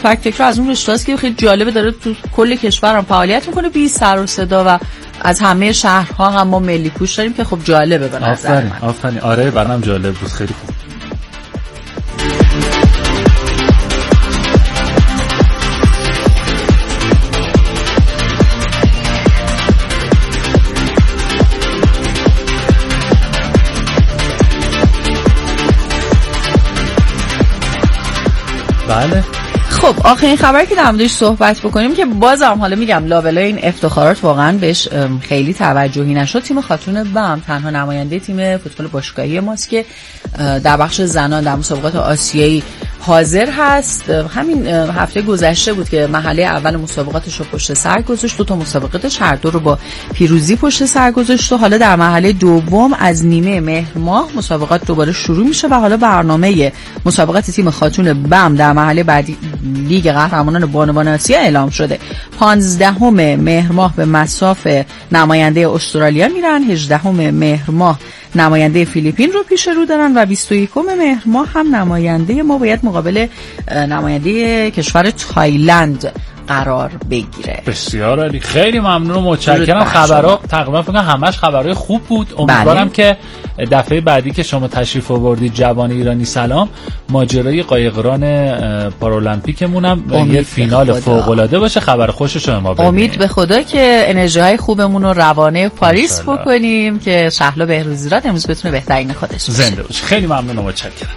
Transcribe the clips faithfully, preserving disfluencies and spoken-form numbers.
فکت تکرار از اون رشته‌است که خیلی جالبه، داره تو کل کشور هم فعالیت میکنه بی سر و صدا و از همه شهرها هم ما ملی پوش داریم که خب جالبه به نظر من. آفرین آره برام جالب بود، خیلی خوب. بله. خب آخرین خبری که در موردش صحبت بکنیم که بازم حالا میگم لابلای این افتخارات واقعا بهش خیلی توجهی نشد، تیم خاتون بم تنها نماینده تیم فوتبال باشگاهی ماست که در بخش زنان در مسابقات آسیایی حاضر هست. همین هفته گذشته بود که مرحله اول مسابقاتش رو پشت سر گذاشت، دو تا مسابقاتش هر دو رو با پیروزی پشت سر گذاشت و حالا در مرحله دوم از نیمه مهر ماه مسابقات دوباره شروع میشه و حالا برنامه مسابقات تیم خاتون بم در مرحله بعدی لیگ قهرمانان بانوان آسیا اعلام شده. پانزدهم مهر ماه به مصاف نماینده استرالیا میرن، هجدهم مهر ماه نماینده فیلیپین رو پیش رو دارن و بیست و یکم مهر ماه هم نماینده ما باید مقابل نماینده کشور تایلند قرار بگیره. بسیار عالی، خیلی ممنون و متشکرم. خبرها تقریبا فکر کنم همش خبرهای خوب بود. امیدوارم که دفعه بعدی که شما تشریف آوردید جوان ایرانی سلام ماجرای قایقران پارالمپیکمون هم یه فینال فوق العاده باشه، خبر خوشش رو ما بدیم. امید به خدا که انرژی های خوبمون رو روانه پاریس بکنیم که شهلا بهروزیراد امروز بتونه بهترین خودش زنده باشه. خیلی ممنون و متشکرم.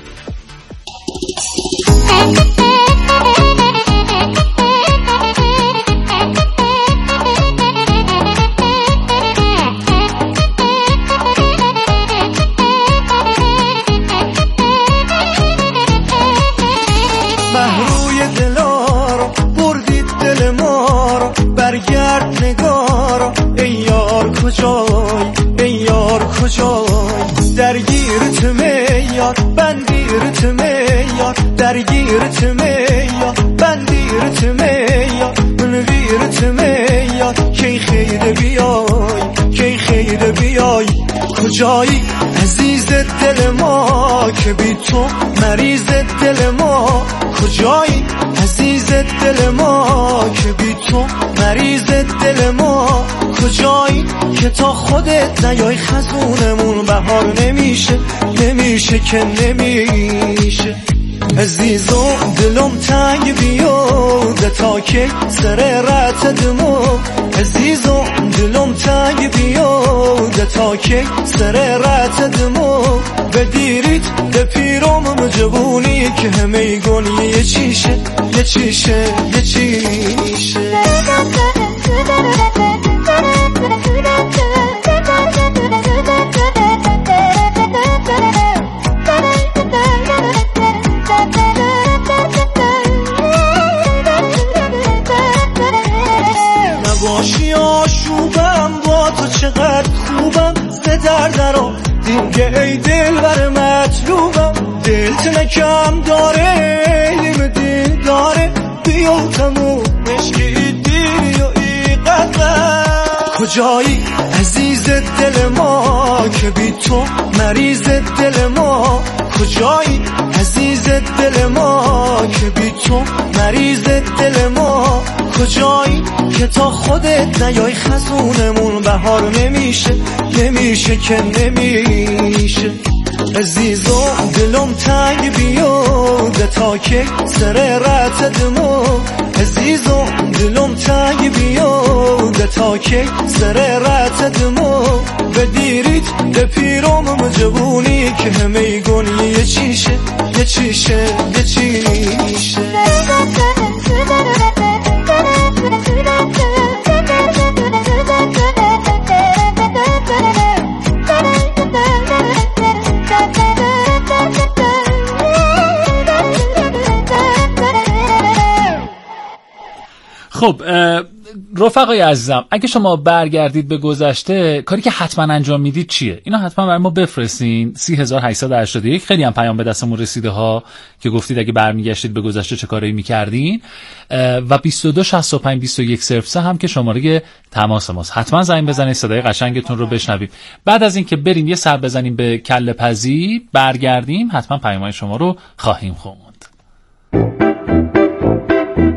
برگرد نگار ای یار کجای ای یار کجای درگیرت میار بندیرت میار درگیرت میار بندیرت میار منویرت میار کی خیر بیای کی خیر بیای کجایی عزیز دل ما که بی تو مریض دل ما کجایی عزیز دل ما که بی تو مریض دل ما کجایی که تا خودت نیای خزونمون بهار نمیشه نمیشه که نمیشه عزیزم دلم تنگ بیاد تا که سر رت دمو عزیزم دلم تنگ بیاد تا که سر رت دمو بدیریت به پیرام مجبونی که همه گونی یه چیشه یه چیشه یه چیشه نباشی آشوبم با تو چقدر خوبم زدر درام دیگه ای دل بر مطلوبم دلت نکم داره علم دل داره بیا تموم مشکی دیری و ای قدر کجایی عزیز دل ما که بی تو مریض دل ما کجایی عزیز دل ما که بی تو مریض دل ما کجایی که تا خودت نیای خزونمون بهار نمیشه نمیشه که نمیشه عزیزم دلم تنگ بیاد تا که سر رت دمو عزیزم دلم تنگ بیاد تا که سر رت دمو بدیریت به پیرام مجبونی که همه گونی یه چیشه یه چیشه یه چیشه خب رفقای عزیزم، اگه شما برگردید به گذشته کاری که حتما انجام میدید چیه؟ اینا حتما برای ما بفرستین. سی هزار و هشتصد و هشتاد و یک خیلی هم پیام به دستمون رسیده ها که گفتید اگه برمیگشتید به گذشته چه کارایی میکردین و بیست و دو شصت و پنج بیست و یک صفر سه هم که شماره تماس ماست. حتما زنگ بزنید صدای قشنگتون رو بشنویم. بعد از اینکه بریم یه سر بزنیم به کله پزی برگردیم حتما پیام‌های شما رو خواهیم خوند.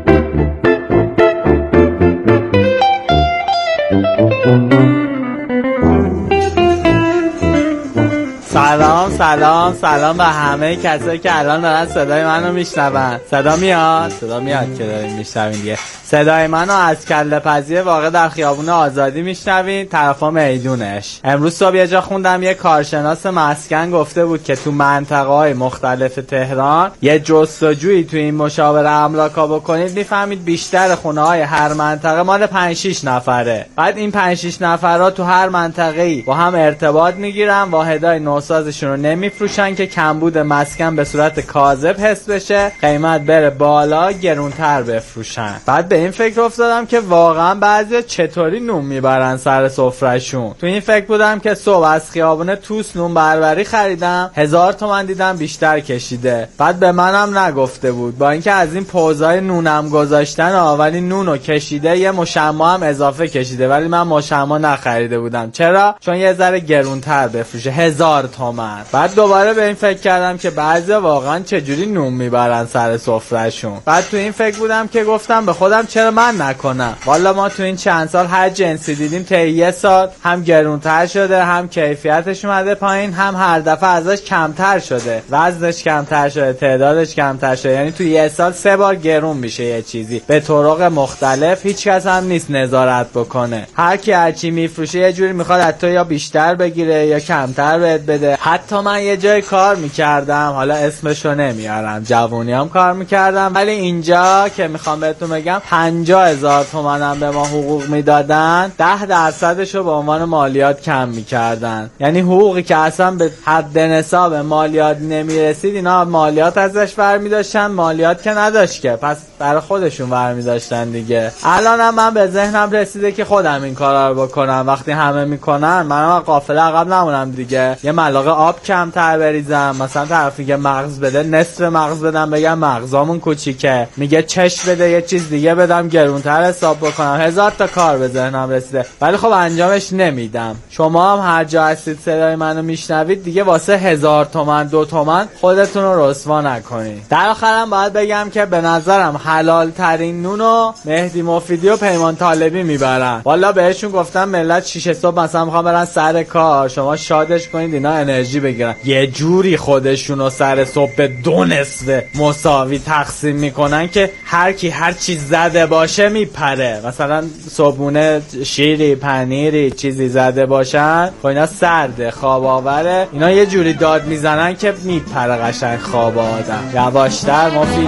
سلام سلام به همه کسایی که الان دارن صدای منو میشنون. صدا میاد؟ صدا میاد که دارین میشنوین دیگه. صدای منو از کله پزی واقع در خیابون آزادی میشنوین، طرفا میدونش. امروز صبح یه جا خوندم یه کارشناس مسکن گفته بود که تو منطقه‌های مختلف تهران یه جستجویی تو این مشاور املاکا بکنید میفهمید بیشتر خونه‌های هر منطقه مال پنج شش نفره. بعد این پنج شش نفرا تو هر منطقه‌ای با هم ارتباط میگیرن، واحدای نوسازشون رو نمیفروشن که کمبود مسکن به صورت کاذب حس بشه، قیمت بره بالا، گرونتر بفروشن. بعد به این فکر افتادم که واقعا بعضیا چطوری نون میبرن سر سفرهشون. تو این فکر بودم که صبح از خیابون توس نون بربری خریدم، هزار تومن دیدم بیشتر کشیده. بعد به منم نگفته بود، با اینکه از این پوزای نونم گذاشتن، ولی نونو کشیده، یه مشما هم اضافه کشیده، ولی من مشما نخریده بودم. چرا؟ چون یه ذره گرونتر بفروشه، هزار تومن. بعد دوباره به این فکر کردم که بعضیا واقعا چجوری نون میبرن سر سفرهشون. بعد تو این فکر بودم که گفتم به خودم چرا من نکنم. والا ما تو این چند سال هر جنسی دیدیم تا یه سال هم گرونتر شده، هم کیفیتش اومده پایین، هم هر دفعه ازش کمتر شده، وزنش کمتر شده، تعدادش کمتر شده. یعنی تو یه سال سه بار گرون میشه یه چیزی به طرق مختلف. هیچ کس هم نیست نظارت بکنه. هر کی هر چی میفروشه یه جوری میخواد حتی یا بیشتر بگیره یا کمتر بهت بده. حتی من یه جای کار میکردم، حالا اسمشو نمیارم، جوونیام کار میکردم، ولی اینجا که میخوام بهتون بگم پنجاه هزار تومنم به ما حقوق میدادن، ده درصدشو به عنوان مالیات کم میکردن. یعنی حقوقی که اصلا به حد نصاب مالیات نمیرسید اینا مالیات ازش برمیداشتن. مالیات که نداشت که، پس برای خودشون برمیداشتن دیگه. الانم من به ذهنم رسیده که خودم این کارا رو بکنم. وقتی همه میکنن منم قافله عقب نمونم دیگه. یه ملاقه آب کمتر بریزم، مثلا طرف میگه مغز بده نصف مغز بدم، بگم مغزامون کوچیکه، میگه چش بده یه چیز دیگه بدم، گرونتر حساب بکنم. هزار تا کار به ذهنم رسیده ولی خب انجامش نمیدم. شما هم هر جا هستید صدای منو میشنوید دیگه، واسه هزار تومن دو تومن خودتون رو رسوا نکنید. در آخرم باید بگم که به نظرم حلال ترین نونو مهدی مفیدی و پیمان طالبی میبرن. والا بهشون گفتم ملت شیشه صبح مثلا میخوام برن سر کار، شما شادش کنید اینا انرژی بگیرن. یه جوری خودشونو سر صبح به دو نصف مساوی تقسیم میکنن که هر کی هر چیز زده باشه میپره. مثلا صبحونه شیری پنیری چیزی زده باشن، خب اینا سرده خواب آوره، اینا یه جوری داد میزنن که میپره قشنگ خواب آدم. یواشتر مفیدی.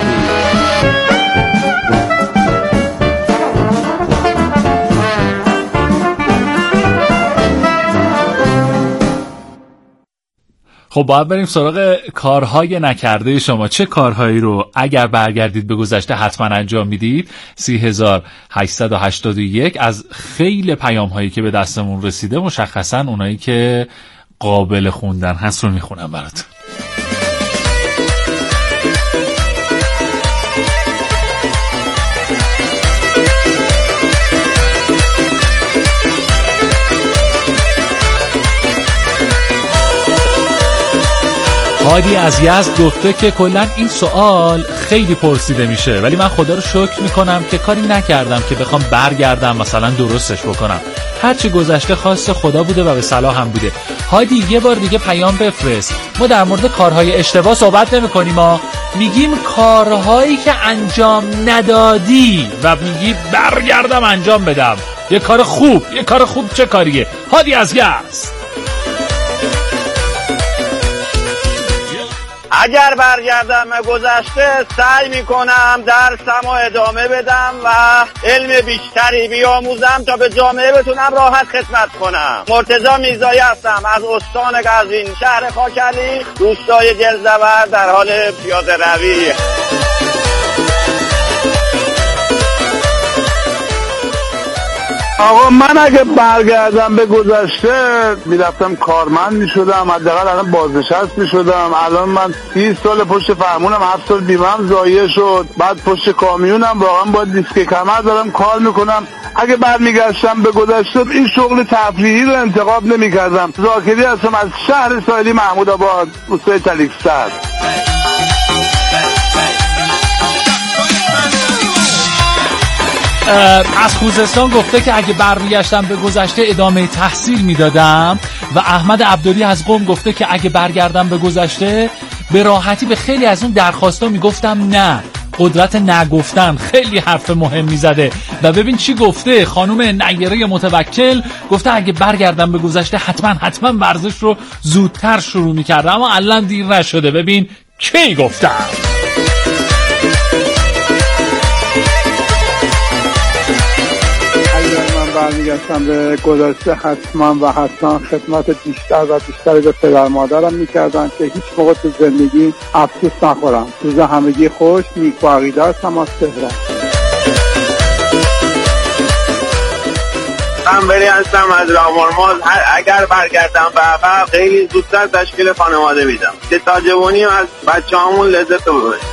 خب باید بریم سراغ کارهای نکرده شما. چه کارهایی رو اگر برگردید به گذشته حتما انجام میدید؟ سی هزار هشتصد و هشتاد و یک از خیلی پیام هایی که به دستمون رسیده مشخصا اونایی که قابل خوندن هست رو میخونم براتون. هادی از یزد گفته که کلا این سوال خیلی پرسیده میشه، ولی من خدا رو شکر میکنم که کاری نکردم که بخوام برگردم مثلا درستش بکنم. هرچی گذشته خواست خدا بوده و به صلاح هم بوده. هادی یه بار دیگه پیام بفرست. ما در مورد کارهای اشتباه صحبت نمی کنیم، ما میگیم کارهایی که انجام ندادی و میگی برگردم انجام بدم. یه کار خوب، یه کار خوب چه کاریه؟ هادی از یزد. اگر برگردم گذشته سعی میکنم درسم و ادامه بدم و علم بیشتری بیاموزم تا به جامعه بتونم راحت خدمت کنم. مرتضی میرزایی هستم از استان قزوین، شهر خاکعلی، روستای گلزبر، در حال پیاده روی. آقا من اگه برگردم به گذشته میرفتم کارمند میشدم، حداقل الان بازنشست میشدم. الان من سی سال پشت فرمونم، هفت سال بیمه‌ام ضایع شد، بعد پشت کامیونم، واقعا با دیسک کمر دارم کار میکنم. اگه برمیگشتم به گذشته این شغل تفریحی رو انتخاب نمیکردم. زاکری هستم از شهر ساحلی محمود آباد، روستای تلیکسر. از خوزستان گفته که اگه برمیگشتم به گذشته ادامه تحصیل میدادم. و احمد عبدالی از قم گفته که اگه برگردم به گذشته به راحتی به خیلی از اون درخواستا میگفتم نه. قدرت نگفتن خیلی حرف مهمی زده. و ببین چی گفته خانم نیره متوکل، گفته اگه برگردم به گذشته حتما حتما ورزش رو زودتر شروع میکردم، اما الان دیر نشده. ببین کی گفتم. برمیگشتم به گذشته حتما و حتما خدمت بیشتر و بیشتری به پدر مادرم میکردم که هیچ موقع تو زندگی افسوس نخورم. روز همگی خوش. نیک و عقیده هستم از تهران. من بری هستم از رامورماز. اگر برگردم به عقب خیلی زودتر تشکیل خانواده میدم که تا جوونیم از بچه هامون لذت رو ببریم.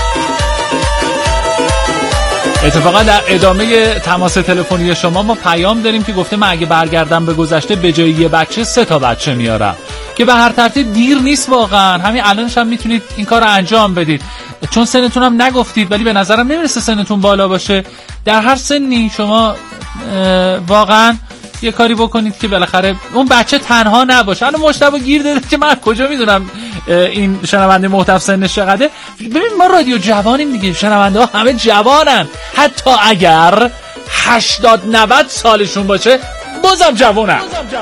اتفاقا در ادامه تماس تلفنی شما ما پیام داریم که گفته من اگه برگردم به گذشته به جای یه بچه سه تا بچه میارم، که به هر ترتیب دیر نیست واقعا. همین الانش هم میتونید این کار رو انجام بدید، چون سنتون هم نگفتید ولی به نظرم نمیرسه سنتون بالا باشه. در هر سنی شما واقعا یه کاری بکنید که بالاخره اون بچه تنها نباشه. الان مشتبه گیر داده که من کجا میدونم این شنونده محتف سنش چقدره. ببین ما رادیو جوانیم دیگه، شنونده ها همه جوانن، حتی اگر هشتاد نود سالشون باشه بازم جوانن.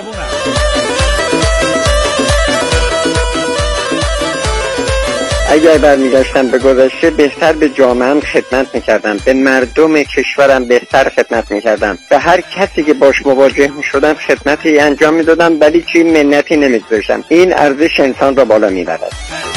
اگر برمیگشتم به گذشته بهتر به جامعه‌ام خدمت میکردم، به مردم کشورم بهتر خدمت میکردم، به هر کسی که باش مواجه میشدم خدمتی انجام میدادم ولی چی منتی نمیگذاشتم. این ارزش انسان را بالا میبرد.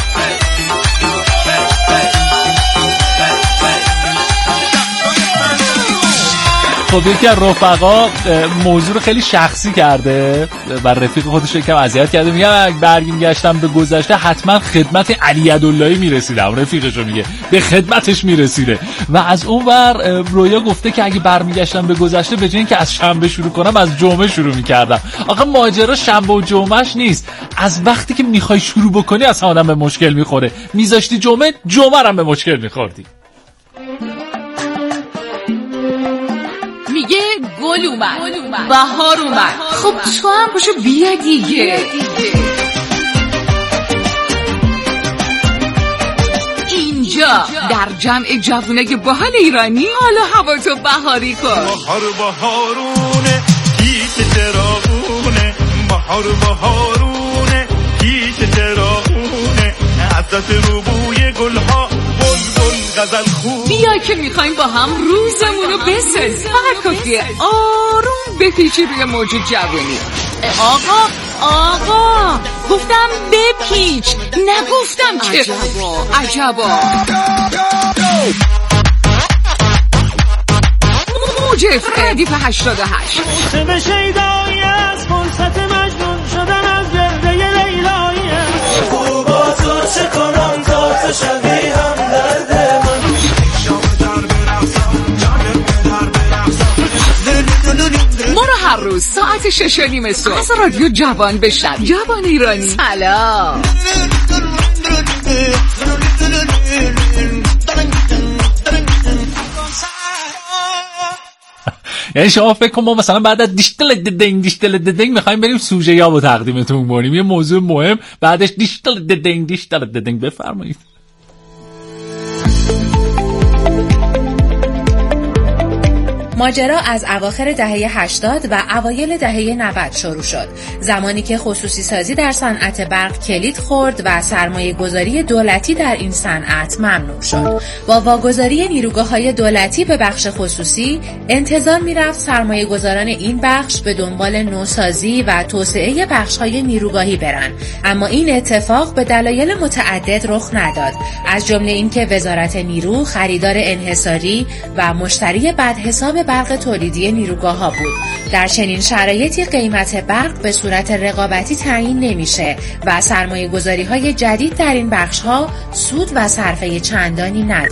خب یکی از رفقا موضوع رو خیلی شخصی کرده و رفیق خودش رو یکم اذیت کرده. میگم اگه برگشتم به گذشته حتما خدمت علی عداللهی میرسیدم. رفیقش رو میگه به خدمتش میرسیده. و از اون ور رویا گفته که اگه برمیگشتم به گذشته به جای اینکه از شنبه شروع کنم از جمعه شروع میکردم. آخه ماجرا شنبه و جمعهش نیست، از وقتی که میخوای شروع بکنی از آدم به مشکل میخوره. میذاشتی جمعه، جمعه هم به مشکل میخوردی. میگه گل اومد، بهار اومد. خب تو هم باشو بیا دیگه. اینجا در جمع جوونای باحال ایرانی حالا هوا تو بهاری کن. بهار بهارونه هیچ چراغونه، بهار بهارونه هیچ چراغونه، عزت رو بوی گلها غزل خوب. بیا که میخوایم با هم روزمونو بسازیم. فقط کافیه آروم بپیچی روی موج جوانی. آقا آقا گفتم بپیچ، نگفتم که عجبا عجبا. موج ردیف هشتاد و هشت. موسم شیدایی از فرصت مجنون شدن از گرده لیلایی. خوبا تو چه کنم تا تو شبیه هم درده. ما رو هر روز ساعت شش و نیم صبح از رادیو جوان بشنوید. جوان ایرانی سلام. یعنی شما فکر کن ما مثلا بعد از دیشتل ددنگ دیشتل ددنگ میخوایم بریم سوژه یا با تقدیمتون کنیم یه موضوع مهم، بعدش دیشتل ددنگ دیشتل ددنگ. بفرمایید. ماجرا از اواخر دهه هشتاد و اوایل دهه نود شروع شد، زمانی که خصوصی سازی در صنعت برق کلید خورد و سرمایه گذاری دولتی در این صنعت ممنوع شد. با واگذاری نیروگاه‌های دولتی به بخش خصوصی، انتظار می‌رفت سرمایه گذاران این بخش به دنبال نوسازی و توسعه بخش‌های نیروگاهی برند، اما این اتفاق به دلایل متعدد رخ نداد، از جمله اینکه وزارت نیرو خریدار انحصاری و مشتری بدحساب برق تولیدی نیروگاه‌ها بود. در چنین شرایطی قیمت برق به صورت رقابتی تعیین نمیشه و سرمایه‌گذاری‌های جدید در این بخش‌ها سود و صرفه چندانی نداره.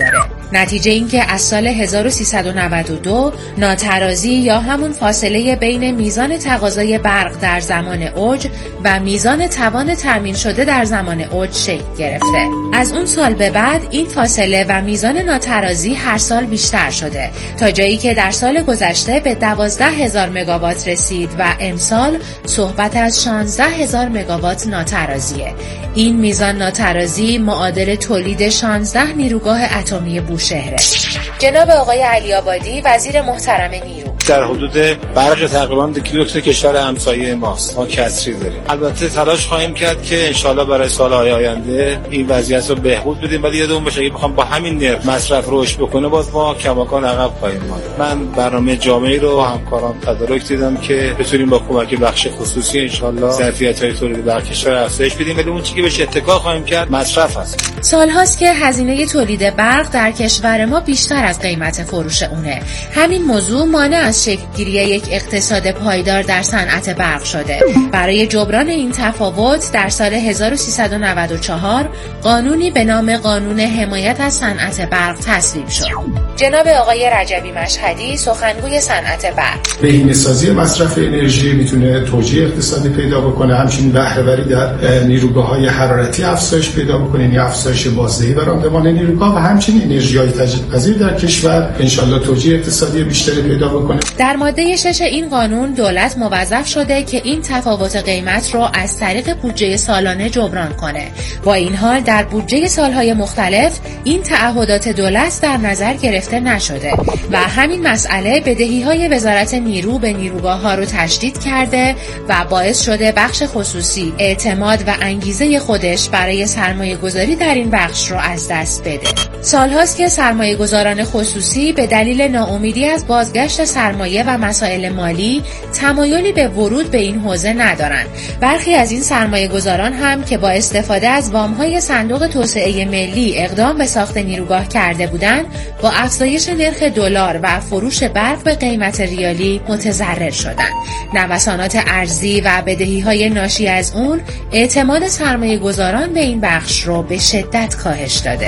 نتیجه این که از سال هزار و سیصد و نود و دو ناترازی یا همون فاصله بین میزان تقاضای برق در زمان اوج و میزان توان تامین شده در زمان اوج شکل گرفته. از اون سال به بعد این فاصله و میزان ناترازی هر سال بیشتر شده تا جایی که در سال گذشته به دوازده هزار مگاوات رسید و امسال صحبت از شانزده هزار مگاوات ناترازیه. این میزان ناترازی معادل تولید شانزده نیروگاه اتمی بوشهره. جناب آقای علی آبادی وزیر محترم نیرو: در حدود برق تقریبا دو کیلومتر کشور همسایه ماست. ما کسری داریم. البته تلاش خواهیم کرد که انشالله برای سالهای آینده این وضعیت رو بهبود بدیم، ولی یادمون باشه اگه بخوام با همین نرخ مصرف رشد بکنه باز ما کماکان عقب خواهیم ماند. من برنامه جامعی رو همکاران تدارک دیدم که بتونیم با کمک بخش خصوصی انشالله ظرفیت‌های تولید برق کشور افزایش بدیم، ولی اون چیزی که بهش اتکا خواهیم کرد مصرف است. سال‌هاست که هزینه تولید برق در کشور ما بیشتر از قیمت فروش اونه. همین موضوع مانع از شکل‌گیری یک اقتصاد پایدار در صنعت برق شده. برای جبران این تفاوت در سال هزار و سیصد و نود و چهار قانونی به نام قانون حمایت از صنعت برق تصویب شد. جناب آقای رجبی مشهدی سخنگوی صنعت برق: بهینه‌سازی مصرف انرژی میتونه توجیه اقتصادی پیدا بکنه، همچنین بهره‌وری در نیروگاه‌های حرارتی افزایش پیدا بکنه، یعنی افزایش بازدهی و راندمان نیروگاه و همچنین انرژی‌های تجدیدپذیر در کشور انشالله توجیه اقتصادی بیشتری پیدا بکنه. در ماده شش این قانون دولت موظف شده که این تفاوت قیمت رو از طریق بودجه سالانه جبران کنه. با این حال در بودجه سالهای مختلف این تعهدات دولت در نظر گرفته نشده و همین مسئله بدهی‌های وزارت نیرو به نیروگاه‌ها رو تشدید کرده و باعث شده بخش خصوصی اعتماد و انگیزه خودش برای سرمایه‌گذاری در این بخش رو از دست بده. سال‌هاست که سرمایه‌گذاران خصوصی به دلیل ناامیدی از بازگشت سرمایه و مسائل مالی تمایلی به ورود به این حوزه ندارند. برخی از این سرمایه‌گذاران هم که با استفاده از وام‌های صندوق توسعه ملی اقدام به ساخت نیروگاه کرده بودند، با افزایش نرخ دلار و فروش برق به قیمت ریالی متضرر شدند. نوسانات ارزی و بدهی‌های ناشی از اون اعتماد سرمایه‌گذاران به این بخش رو به شدت کاهش داده.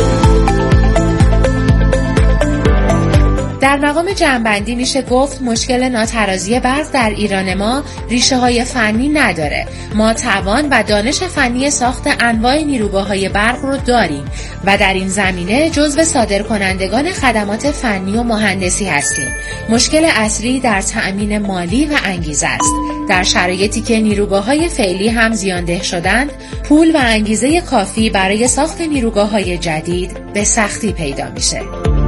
در مقام جمع‌بندی میشه گفت مشکل ناترازی برق در ایران ما ریشه های فنی نداره. ما توان و دانش فنی ساخت انواع نیروگاه‌های برق رو داریم و در این زمینه جزو صادرکنندگان خدمات فنی و مهندسی هستیم. مشکل اصلی در تأمین مالی و انگیزه است. در شرایطی که نیروگاه‌های فعلی هم زیانده شدند، پول و انگیزه کافی برای ساخت نیروگاه‌های جدید به سختی پیدا میشه.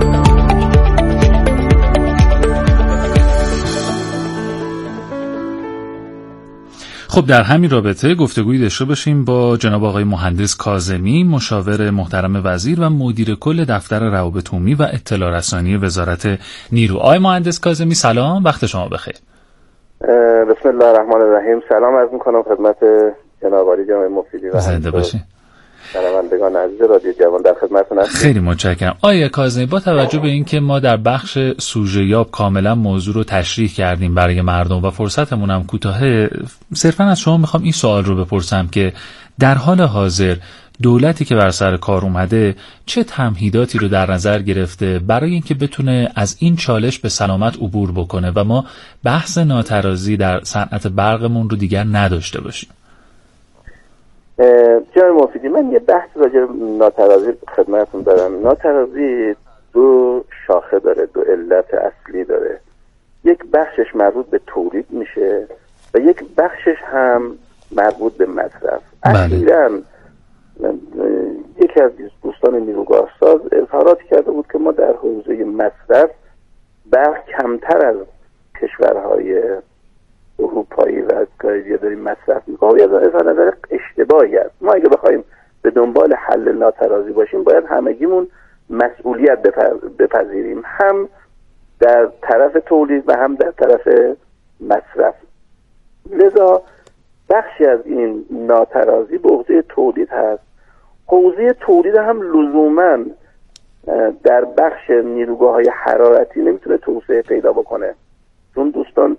خب در همین رابطه گفتگویی داشته باشیم با جناب آقای مهندس کاظمی، مشاور محترم وزیر و مدیر کل دفتر روابط عمومی و اطلاع رسانی وزارت نیرو. آقای مهندس کاظمی سلام، وقت شما بخیر. بسم الله الرحمن الرحیم. سلام عرض می‌کنم خدمت جناب عالی جناب مفیدی و زنده باشید. شنوندگان عزیز رادیو جوان در خدمتتون هستم. خیلی متشکرم. آقای کاظمی، با توجه به اینکه ما در بخش سوژه یاب کاملا موضوع رو تشریح کردیم برای مردم و فرصتمون هم کوتاهه، صرفا از شما میخوام این سوال رو بپرسم که در حال حاضر دولتی که بر سر کار اومده چه تمهیداتی رو در نظر گرفته برای اینکه بتونه از این چالش به سلامت عبور بکنه و ما بحث ناترازی در صنعت برقمون رو دیگر نداشته باشیم؟ جناب مفیدی، من یه بحث راجع به ناترازی خدمتتون دارم. ناترازی دو شاخه داره، دو علت اصلی داره. یک بخشش مربوط به تولید میشه و یک بخشش هم مربوط به مصرف. اخیراً یکی از دوستان نیروگاه ساز اظهاراتی کرده بود که ما در حوزه مصرف برق کمتر از کشورهای اروپایی و اسکandinavia داریم مصرف میکنیم. از اظهار نظر اشتباهی است. ما اگه بخوایم به دنبال حل ناترازی باشیم باید همگیمون مسئولیت بپذیریم، هم در طرف تولید و هم در طرف مصرف. لذا بخشی از این ناترازی به حوزه تولید هست. حوزه تولید هم لزوما در بخش نیروگاه‌های حرارتی نمیتونه توسعه پیدا بکنه، چون دوستان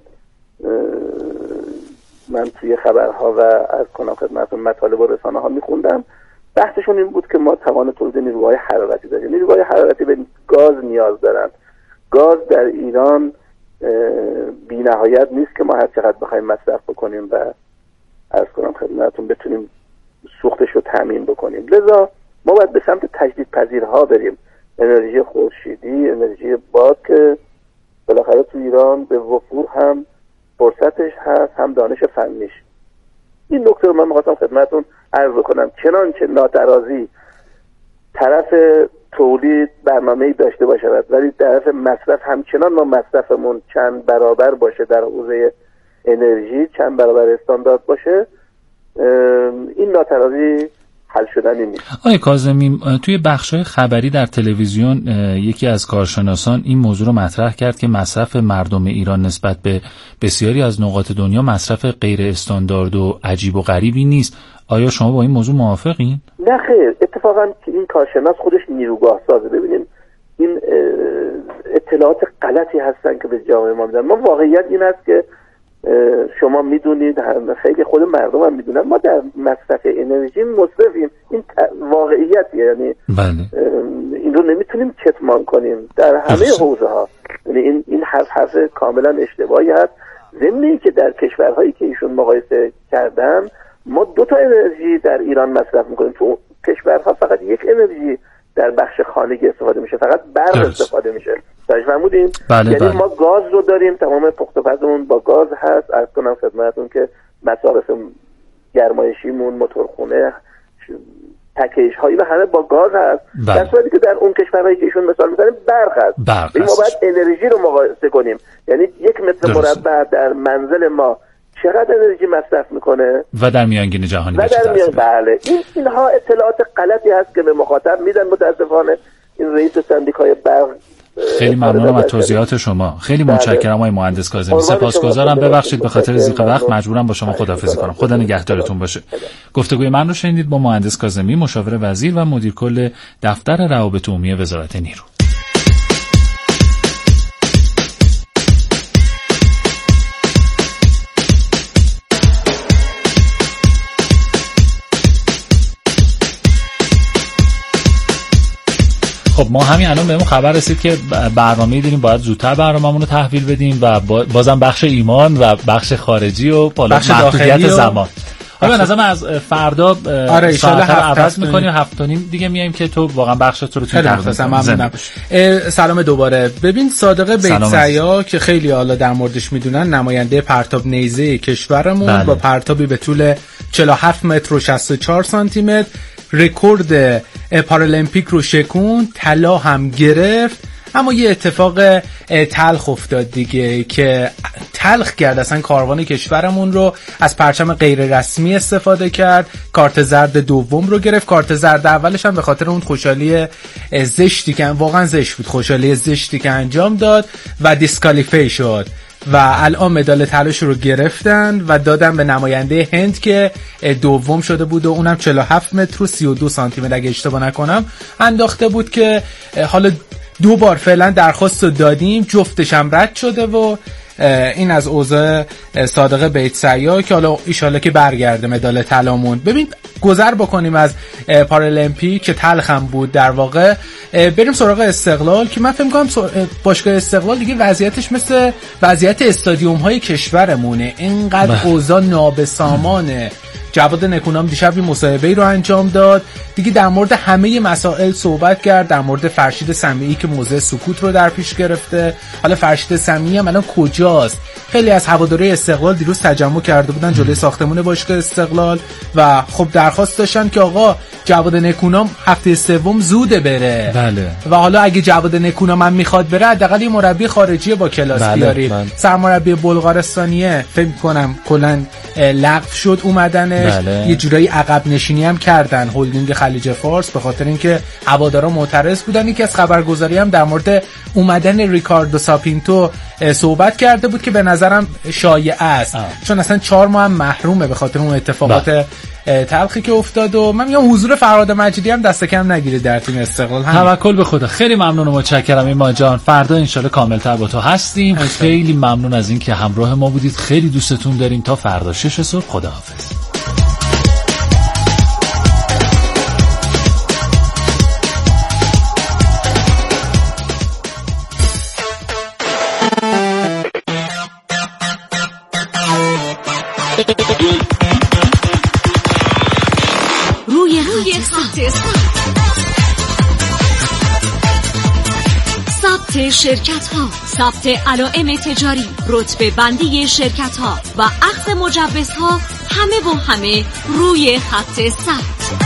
من توی خبرها و از کنم خدمتتون مطالب و رسانه ها میخوندم بحثشون این بود که ما توان تولید نیروهای حرارتی داریم. نیروهای حرارتی به گاز نیاز دارن. گاز در ایران بی نهایت نیست که ما هر چقدر بخوایم مصرف بکنیم و عرض کنم خدمتتون بتونیم سوختش رو تامین بکنیم. لذا ما باید به سمت تجدیدپذیرها بریم، انرژی خورشیدی، انرژی باد که بالاخره تو ایران به وفور هم فرصتش هست، هم دانش فنیش. این نکته رو من می‌خواستم خدمتتون عرض کنم. چنانچه ناترازی طرف تولید برنامه‌ای داشته باشد ولی طرف مصرف همچنان ما مصرفمون چند برابر باشه، در حوزه انرژی چند برابر استاندارد باشه، این ناترازی حل شدنی نیست. آقای کاظمی، توی بخش‌های خبری در تلویزیون یکی از کارشناسان این موضوع رو مطرح کرد که مصرف مردم ایران نسبت به بسیاری از نقاط دنیا مصرف غیر استاندارد و عجیب و غریبی نیست. آیا شما با این موضوع موافقین؟ نه خیر، اتفاقا این کارشناس خودش نیروگاه سازه. ببینیم این اطلاعات غلطی هستن که به جامعه ما میدن. ما واقعیت این است که شما میدونید، خیلی خود مردم هم میدونن، ما در مصرف انرژی مصرفیم. این واقعیت، یعنی بله. این رو نمیتونیم کتمان کنیم در همه حوزه ها. یعنی این این حرف حرف کاملا اشتباهی هست. ضمن اینکه در کشورهایی که ایشون مقایسه کردن ما دو تا انرژی در ایران مصرف میکنیم. تو کشورها فقط یک انرژی در بخش خانگی استفاده میشه، فقط برق استفاده میشه. داشت فرمودین؟ بله یعنی بله. ما گاز رو داریم، تمام پخت و پزمون با گاز هست. عرض کنم خدمتتون که مصارف گرمایشیمون، موتورخونه، پکیج ها، اینا همه با گاز هست. بله. در صورتی که در اون کشورهایی که ایشون مثال میزنه برق هست. برق ما باید انرژی رو مقایسه کنیم. یعنی یک متر مربع در منزل ما چقدر انرژی مصرف میکنه و در میانگین جهانی و در میان... بله این اینها اطلاعات غلطی هست که به مخاطب میدن. متاسفانه این رئیس سندیکای برق خیلی ممنونم از توضیحات شما. خیلی متشکرم آقای مهندس کاظمی. سپاسگزارم. ببخشید به خاطر ضیق وقت مجبورم با شما خداحافظی کنم. خدا نگهدارتون باشه. گفتگوی من رو شنیدید با مهندس کاظمی، مشاور وزیر و مدیر کل دفتر روابط عمومی وزارت نیرو. خب ما همین الان بهمون خبر رسید که برنامه‌ای داریم، باید زودتر برنامه‌مون رو تحویل بدیم و بازم بخش ایمان و بخش خارجی و بخش محدودیت زمان. حالا به نظرم از فردا آره ساعت رو عوض می‌کنیم، هفت و نیم دیگه میایم که تو واقعا بخش تو رو توی تقریبا. سلام دوباره. ببین صادق بیت‌سیا که خیلی حالا در موردش میدونن، نماینده پرتاب نیزه کشورمون بله. با پرتابی به طول چهل و هفت متر و شصت و چهار سانتی متر رکورد پارالمپیک رو شکون، طلا هم گرفت. اما یه اتفاق تلخ افتاد دیگه که تلخ کرد اصلا کاروان کشورمون رو، از پرچم غیر رسمی استفاده کرد، کارت زرد دوم رو گرفت. کارت زرد اولش هم به خاطر اون خوشحالی زشتی که واقعا زشت بود، خوشحالی زشتی که انجام داد و دیسکالیفی شد و الان مدال طلاش رو گرفتن و دادن به نماینده هند که دوم شده بود و اونم چهل و هفت متر و سی و دو سانتی متر اگه اشتباه نکنم انداخته بود، که حالا دو بار فعلا درخواست رو دادیم، جفتش هم رد شده و این از اوضاع صادق بیت‌سیا که حالا ایشالله که برگرده مدال طلامون. ببین گذر بکنیم از پارالمپیک که تلخ هم بود در واقع، بریم سراغ استقلال که من فکر می‌کنم باشگاه استقلال دیگه وضعیتش مثل وضعیت استادیوم های کشورمونه، اینقدر اوضاع نابسامانه. جواد نکونام دیشب یه مصاحبه‌ای رو انجام داد دیگه، در مورد همه مسائل صحبت کرد، در مورد فرشید سمیعی که موضع سکوت رو در پیش گرفته. حالا فرشید سمیعی هم الان کجاست؟ خیلی از هواداری استقلال دیروز تجمع کرده بودن جلوی ساختمون باشگاه استقلال و خب درخواست داشتن که آقا جواد نکونام هفته سوم زوده بره. بله. و حالا اگه جواد نکونام هم میخواد بره حداقل یه مربی خارجی با کلاس بله. بیارید. بله. سرمربی بلغارستانیه فکر کنم کلا لغو شد اومدن. بله. یه جورایی عقب نشینی هم کردن هلدینگ خلیج فارس به خاطر اینکه هوادارا معترض بودن. یکی از خبرگزاری هم در مورد اومدن ریکاردو ساپینتو صحبت کرده بود که به نظرم شایعه است آه. چون اصلا چهار ماه هم محرومه به خاطر اون اتفاقات تلخی که افتاد و من میگم حضور فرهاد مجیدی هم دست کم نگیره در تیم استقلال. توکل به خدا. خیلی ممنون و متشکرم ایمان جان. فردا انشالله کاملتر با تو هستیم. خیلی ممنون از این که همراه ما بودید. خیلی دوستتون داریم. تا فردا شش صبح. خداحافظ. بندی شرکت ها، ثبت علائم تجاری، رتبه بندی شرکت ها و اخذ مجوزها همه و همه روی خط ثبت.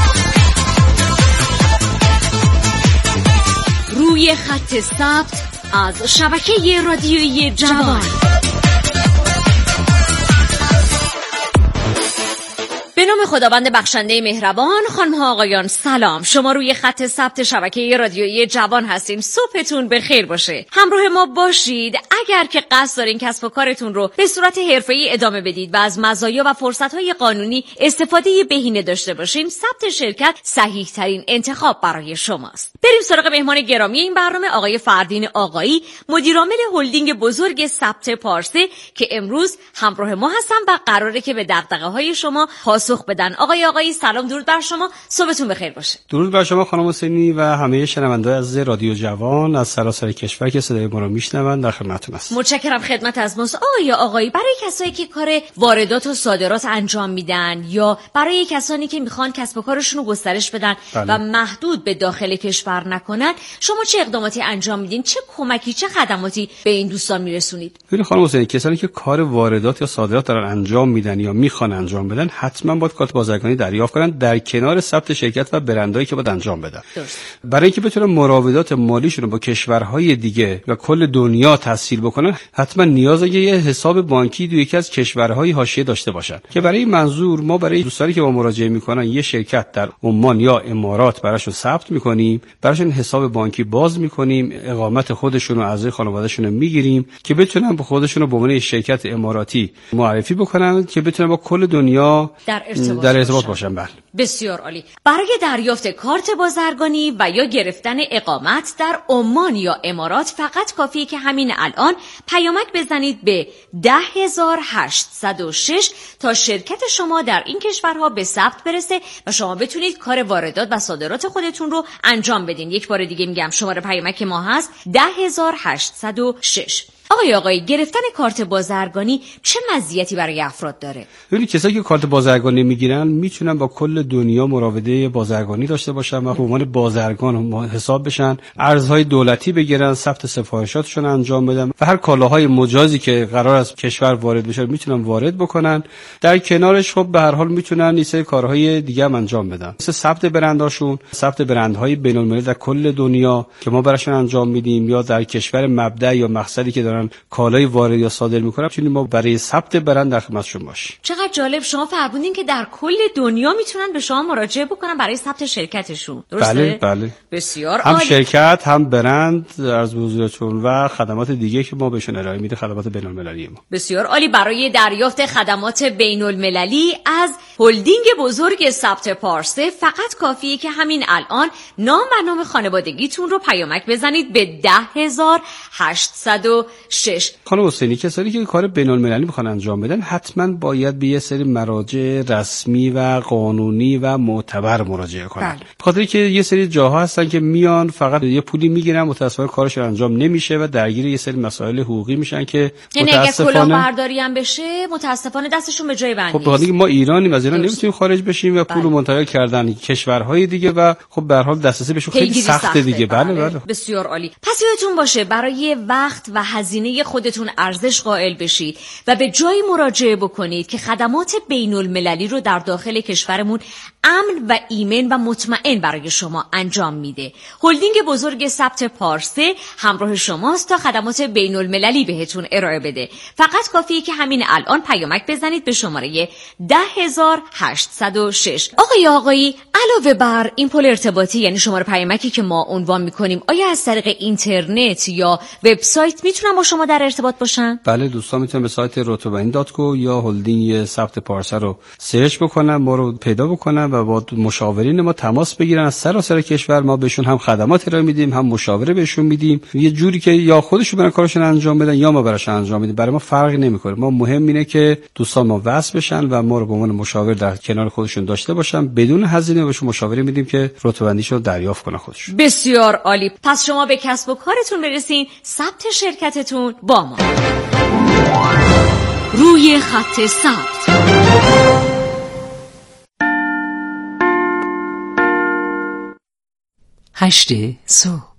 روی خط ثبت از شبکه رادیویی جوان. به نام خداوند بخشنده مهربان. خانم ها آقایان سلام، شما روی خط ثبت شبکه رادیویی جوان هستین. صبحتون بخیر باشه، همراه ما باشید. اگر که قصد دارین کسب و کارتون رو به صورت حرفه‌ای ادامه بدید و از مزایا و فرصت‌های قانونی استفاده بهینه داشته باشین، ثبت شرکت صحیح ترین انتخاب برای شماست. بریم سراغ مهمان گرامی این برنامه، آقای فردین آقایی، مدیرعامل هلدینگ بزرگ ثبت پارسه که امروز همراه ما هستن و قراره که به دغدغه‌های شما پاسخ بدن. آقای آقایی سلام، درود بر شما، صبحتون بخیر باشه. درود بر شما خانم حسینی و همه شنوندگان عزیز رادیو جوان از سراسر کشور که صدای ما رو میشنون، در خدمتتون هستم. متشکرم، خدمت از ماست. آقای آقایی، برای کسایی که کار واردات و صادرات انجام میدن یا برای کسانی که میخوان کسب و کارشون رو گسترش بدن بله. و محدود به داخل کشور نکنن، شما چه اقداماتی انجام میدین؟ چه کمکی، چه خدماتی به این دوستان میرسونید؟ ببینید خانم حسینی، کسانی که کار واردات یا صادرات دارن انجام میدن یا میخوان انجام بدن، حتما باید کارت بازرگانی دریافت کنن در کنار ثبت شرکت و برندایی که باید انجام بدن. درست. برای اینکه بتونن مراودات مالیشون رو با کشورهای دیگه و کل دنیا تسهیل بکنن، حتما نیازه یه حساب بانکی در یکی از کشورهای حاشیه داشته باشن که برای این منظور ما برای دوستانی که با مراجعه میکنن یه شرکت در عمان یا امارات براشون ثبت میکنیم، براشون حساب بانکی باز میکنیم، اقامت خودشون و اعضای خانوادهشون رو میگیریم که بتونن با خودشون به عنوان شرکت اماراتی معرفی بکنن که بتونن با کل دنیا در ارتباط, در ارتباط باشن. بله. بسیار عالی. برای دریافت کارت بازرگانی و یا گرفتن اقامت در عمان یا امارات فقط کافیه که همین الان پیامک بزنید به ده هزار هشتصد و شش تا شرکت شما در این کشورها به ثبت برسه و شما بتونید کار واردات و صادرات خودتون رو انجام بدین. یک بار دیگه میگم شماره پیامک ما هست ده هزار هشتصد و شش. آقای آقایی، گرفتن کارت بازرگانی چه مزیتی برای افراد داره؟ ببینید کسایی که کارت بازرگانی میگیرن میتونن با کل دنیا مراوده بازرگانی داشته باشن و به عنوان بازرگان حساب بشن، ارزهای دولتی بگیرن، ثبت سفارشاتشون انجام بدن و هر کالاهای مجازی که قرار از کشور وارد بشه میتونن وارد بکنن. در کنارش خب به هر حال میتونن این سری کارهای دیگه هم انجام بدن، مثل ثبت برنداشون، ثبت برندهای بین‌المللی در کل دنیا که ما براشون انجام میدیم، یا در کشور مبدأ یا مقصدی که دارن کالای وارد یا صادر میکنن چون ما برای ثبت برند در خدمتشون باشیم. چقدر جالب، شما فرمودین که در کل دنیا میتونن به شما مراجعه بکنن برای ثبت شرکتشون، درسته؟ بله بله. بسیار هم عالی. شرکت، هم برند از حضورتون و خدمات دیگه که ما بهشون ارائه میده، خدمات بین‌المللی ما. بسیار عالی. برای دریافت خدمات بین‌المللی از هلدینگ بزرگ ثبت پارسه فقط کافیه که همین الان نام و نام خانوادگیتون رو پیامک بزنید به ده هزار هشتصد و شش. خانم حسینی، کسانی که کار بین‌المللی میخوان انجام بدن حتما باید به یه سری مراجع رسمی و قانونی و معتبر مراجعه کنن. به خاطر که یه سری جاها هستن که میان فقط یه پولی میگیرن، متأسفانه کارش انجام نمیشه و درگیر یه سری مسائل حقوقی میشن که یعنی اگه کلاهبرداری هم بشه متأسفانه دستشون به جای بند نیست. خب به ما ایرانیم، از ایران نمیتونیم خارج بشیم و پول منتقل کردن کشورهای دیگه و خب به هر حال دسترسی بهشون خیلی سخته دیگه. بله بله. بسیار عالی. پس یادتون باشه برای وقت و هزینه خودتون ارزش قائل بشید و به جایی مراجعه بکنید که خدمات بین‌المللی رو در داخل کشورمون امن و ایمن و مطمئن برای شما انجام میده. هلدینگ بزرگ ثبت پارسه همراه شماست تا خدمات بین‌المللی بهتون ارائه بده. فقط کافیه که همین الان پیامک بزنید به شماره ده هزار هشتصد و شش. آقای آقایی، علاوه بر این پل ارتباطی یعنی شماره پیامکی که ما عنوان میکنیم، آیا از طریق اینترنت یا وبسایت میتونن با شما در ارتباط باشن؟ بله، دوستان میتونن به سایت رتبه‌بندی دات کو یا هلدینگ ثبت پارسه رو سرچ بکنن، ما رو پیدا بکنن و با مشاورین ما تماس بگیرن از سراسر کشور. ما بهشون هم خدمات ارائه میدیم، هم مشاوره بهشون میدیم، یه جوری که یا خودشون برن کارشون انجام بدن یا ما براشون انجام میدیم. برای ما فرقی نمیکنه. ما مهم اینه که دوستان ما وصل بشن و ما رو به عنوان مشاور در کنار خودشون داشته باشن، بدون هزینه بهشون مشاوره میدیم که رتبه‌بندیشو دریافت کنن خودشون. بسیار عالی. پس شما به کسب و کارتون برسین، ثبت شرکتتون با ما. روی خط ثبت. هشت صبح.